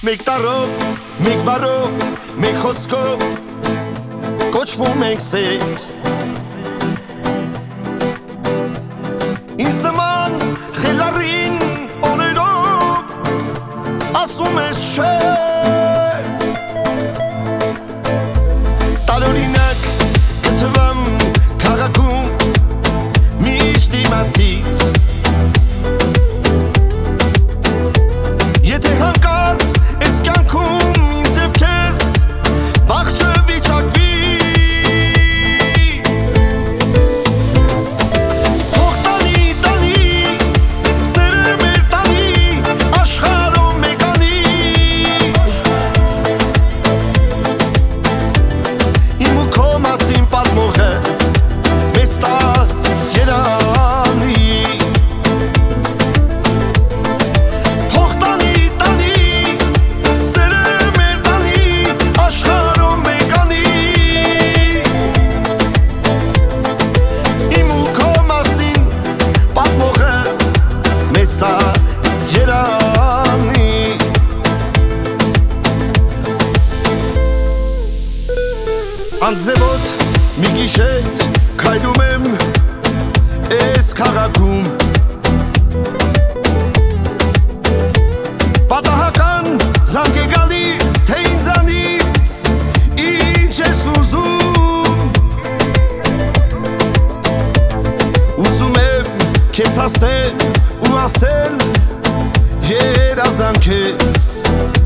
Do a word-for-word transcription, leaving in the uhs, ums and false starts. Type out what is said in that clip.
Մեկ տարով, մեկ բարով, մեկ խոսքով կոչվում ենք սեքս Ինձ նման խելառին օրերով ասում ես չէ Տարօրինակ կթվամ քաղաքում միշտ իմացիր Եթե հանկարծ ես կյանքում ինձ և քեզ բաղջը վիճակվի Թող տանի, տանի, սերը մեր տանի, աշխարհով մեկանի Իմ ու քո մասին պատմողը մեզ տա երանի Մեստա երանի Անձնևոտ մի գիշեր քայլում եմ ես քաղաքում Պատահական զանգ է գալիս թե ինձանից ինչ ես ուզում Ուզում եմ քեզ հասնել ու ասել երազանքես